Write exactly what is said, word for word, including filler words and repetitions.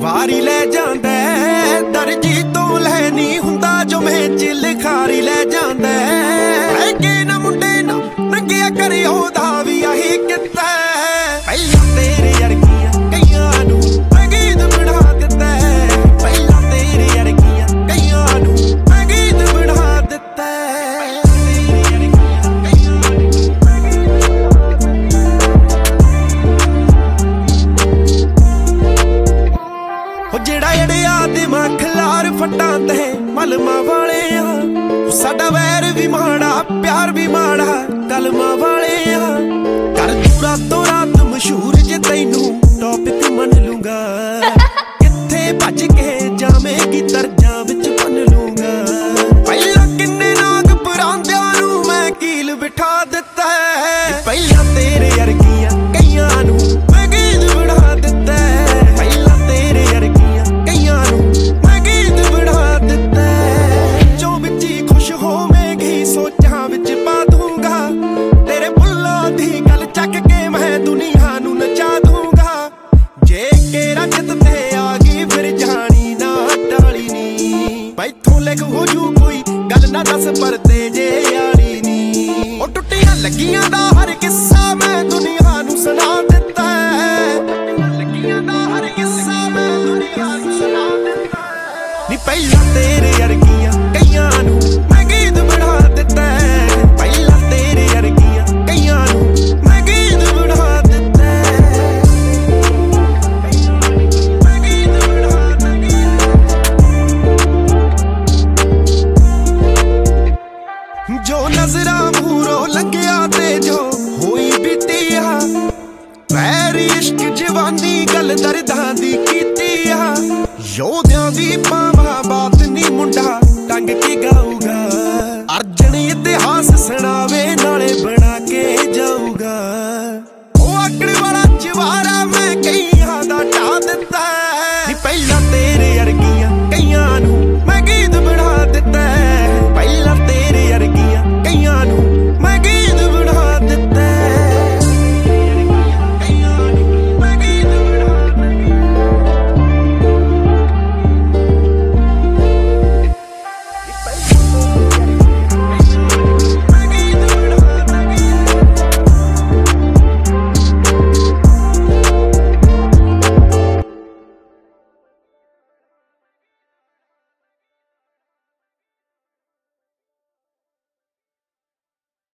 ਵਾਰੀ ਲੈ ਜਾਂਦਾ ਦਰਜੀ ਤੋਂ ਲੈ ਨਹੀਂ ਹੁੰਦਾ ਜੋ ਮੇਚ ਲਿਖਾਰੀ ਲੈ ਜਾਂਦਾ ਹੈ ਕਿ ਨਾ ਮੁੰਡੇ ਨਾ ਨੰਗਿਆ ਕਰੇ ਉਹਦਾ ਵੀ ਆਹੀ ਕਿੱਤਾ ਪਹਿਲਾਂ ਤੇਰੇ ਵਰਗੀਆਂ ਕਈਆਂ ਨੂੰ ਮੈਂ ਗੀਤ ਬਣਾ ਦਿੱਤਾ ਪਹਿਲਾਂ ਤੇਰੇ ਵਰਗੀਆਂ ਕਈਆਂ ਨੂੰ ਮੈਂ ਗੀਤ ਬਣਾ ਦਿੱਤਾ ਜਿਹੜਾ ਅੜਿਆ ਦਿਮਾਗ ਖਲਾਰ ਫੱਟਾਂ ਤੇ ਮਲਮਾਂ ਵਾਲੇ ਆ ਸਾਡਾ ਵੈਰ ਵੀ ਮਾੜਾ ਪਿਆਰ ਵੀ ਮਾੜਾ ਕਲਮਾਂ ਵਾਲੇ ਆ ਕਰ ਤੂੰ ਰਾਤੋਂ ਰਾਤ ਮਸ਼ਹੂਰ ਜੇ ਤੈਨੂੰ ਟੌਪਿਕ ਮੰਨ ਲੂੰਗਾ ਕਿੱਥੇ ਭੱਜ ਕੇ ਜਾਵੇਂਗੀ ਦਰਜਾਂ ਵਿੱਚ ਬੰਨ ਲੂੰਗਾ ਪਹਿਲਾਂ ਕਿੰਨੇ ਨਾਗ ਪਰਾਂਦਿਆਂ ਨੂੰ ਮੈਂ ਕੀਲ ਬਿਠਾ ਦਿੱਤਾ ਪਹਿਲਾਂ ਤੇਰੇ ਵਰਗੀਆਂ ਕਈਆਂ ਨੂੰ ਮੈਂ ਗੀਤ ਬਣਾ ਦਿੱਤਾ ਪਹਿਲਾਂ ਤੇਰੇ ਵਰਗੀਆਂ ਕਈਆਂ ਨੂੰ ਮੈਂ ਗੀਤ ਬਣਾ ਦਿੱਤਾ ਜੋ ਵਿੱਚ ਹੀ ਖੁਸ਼ ਹੋਵੇਂਗੀ ਸੋਚਾਂ ਵਿੱਚ ਪਾ ਦੂੰਗਾ ਤੇਰੇ ਬੁੱਲਾਂ ਦੀ ਗੱਲ ਚੱਕ ਕੇ ਮੈਂ ਦੁਨੀਆ ਨੂੰ ਨਚਾ ਦੂੰਗਾ ਜੇ ਕੇ ਰਜਤ ਤੇ ਆ ਗਈ ਫਿਰ ਜਾਣੀ ਨਾ ਟਾਲੀ ਨੀ ਬੈਠੋਂ ਲਿਖ ਹੋ ਜੂ ਕੋਈ ਗੱਲ ਨਾ ਦੱਸ ਪਰਦੇ ਜੇ ਆਲੀ ਨੀ ਉਹ ਟੁੱਟੀਆਂ ਲੱਗੀਆਂ ਦਾ ਹਰ ਕਿੱਸਾ ਮੈਂ ਦੁਨੀਆ ਨੂੰ ਸੁਣਾ ਦਿੱਤਾ ਲੱਗੀਆਂ ਦਾ ਹਰ ਕਿੱਸਾ ਮੈਂ ਦੁਨੀਆ ਨੂੰ ਸੁਣਾ ਦਿੱਤਾ ਨੀ ਪਹਿਲਾਂ ਤੇਰੇ ਵਰਗੀਆਂ ਕਈਆਂ ਨੂੰ ਮੈਂ ਗੀਤ ਬਣਾ ਦਿੱਤਾ ਪਹਿਲਾਂ ਤੇਰੇ ਵਰਗੀਆਂ ਕਈਆਂ ਨੂੰ ਮੈਂ ਗੀਤ ਬਣਾ ਦਿੱਤਾ ਮੈਂ ਗੀਤ ਬਣਾ ਦਿੱਤਾ ਜੋ ਨਜ਼ਰਾਂ ਮੂਹਰੋਂ ਲੰਘਿਆ ਤੇ ਜੋ ਹੋਈ ਬੀਤੀ ਆ ਵੈਰ ਇਸ਼ਕ ਜਵਾਨੀ ਗੱਲ ਦਰਦਾਂ ਦੀ ਕੀਤੀ ਆ ਯੋਧਿਆਂ ਦੀ ਪਾਵਾਂ ਬਾਤ ਨੀ ਮੁੰਡਾ ਟੰਗ ਕੇ ਗਾਊਗਾ ਅਰਜਨ ਇਤਿਹਾਸ ਸੁਣਾਵੇ ਨਾਲੇ ਬਣਾ ਕੇ ਜਾਊਗਾ ਉਹ ਆਕੜ ਵਾਲਾ ਚਵਾਰਾ ਮੈਂ ਕਈਆਂ ਦਾ ਢਾ ਦਿੱਤਾ ਨੀ ਪਹਿਲਾਂ ਤੇ